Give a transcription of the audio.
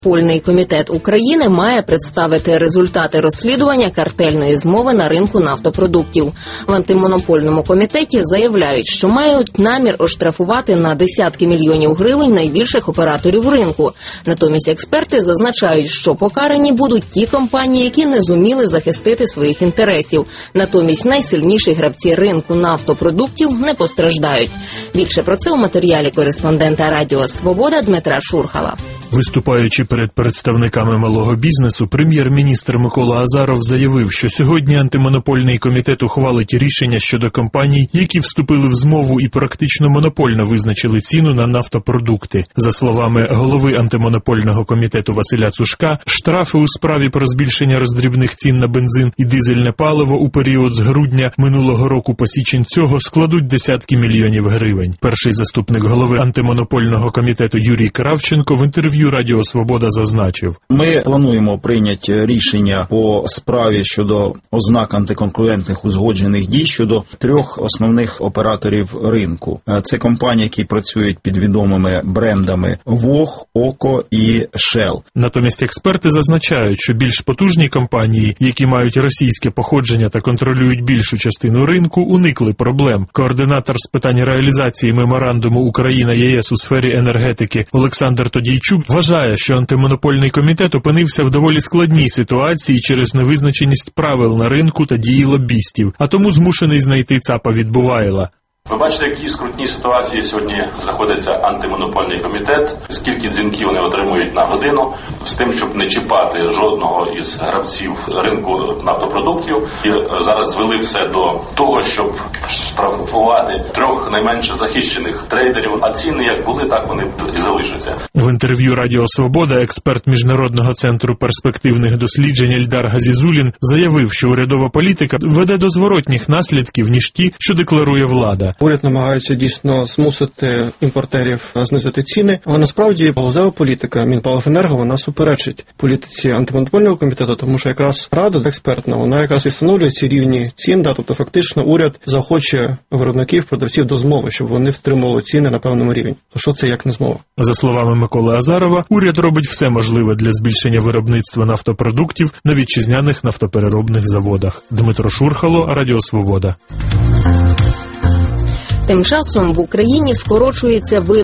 Антимонопольний комітет України має представити результати розслідування картельної змови на ринку нафтопродуктів. В антимонопольному комітеті заявляють, що мають намір оштрафувати на десятки мільйонів гривень найбільших операторів ринку. Натомість експерти зазначають, що покарані будуть ті компанії, які не зуміли захистити своїх інтересів. Натомість найсильніші гравці ринку нафтопродуктів не постраждають. Більше про це у матеріалі кореспондента Радіо Свобода Дмитра Шурхала. Виступаючи перед представниками малого бізнесу, прем'єр-міністр Микола Азаров заявив, що сьогодні антимонопольний комітет ухвалить рішення щодо компаній, які вступили в змову і практично монопольно визначили ціну на нафтопродукти. За словами голови антимонопольного комітету Василя Цушка, штрафи у справі про збільшення роздрібних цін на бензин і дизельне паливо у період з грудня минулого року по січень цього складуть десятки мільйонів гривень. Перший заступник голови антимонопольного комітету Юрій Кравченко в інтерв'ю Радіо Свобода зазначив: Ми плануємо прийняти рішення по справі щодо ознак антиконкурентних узгоджених дій щодо 3 основних операторів ринку. Це компанії, які працюють під відомими брендами ВОГ, ОКО і Shell. Натомість експерти зазначають, що більш потужні компанії, які мають російське походження та контролюють більшу частину ринку, уникли проблем. Координатор з питань реалізації меморандуму Україна-ЄС у сфері енергетики Олександр Тодійчук вважає, що антимонопольний комітет опинився в доволі складній ситуації через невизначеність правил на ринку та дії лобістів, а тому змушений знайти ЦАПа Відбувайла. Ви бачите, які скрутні ситуації сьогодні знаходиться антимонопольний комітет, скільки дзвінків вони отримують на годину, з тим, щоб не чіпати жодного із гравців ринку нафтопродуктів. І зараз звели все до того, щоб штрафувати 3 найменше захищених трейдерів, а ціни як були, так вони і залишаться. В інтерв'ю Радіо Свобода експерт Міжнародного центру перспективних досліджень Ельдар Газізулін заявив, що урядова політика веде до зворотніх наслідків, ніж ті, що декларує влада. Уряд намагається дійсно змусити імпортерів знизити ціни, але насправді галузева політика Мінпаливенерго, вона суперечить політиці антимонопольного комітету, тому що якраз рада експертна, вона якраз і встановлює ці рівні цін, тобто фактично уряд заохочує виробників, продавців до змови, щоб вони втримували ціни на певному рівні. То що це як не змова? За словами Миколи Азарова, уряд робить все можливе для збільшення виробництва нафтопродуктів на вітчизняних нафтопереробних заводах. Дмитро Шурхало, Радіо Свобода. Тим часом в Україні скорочується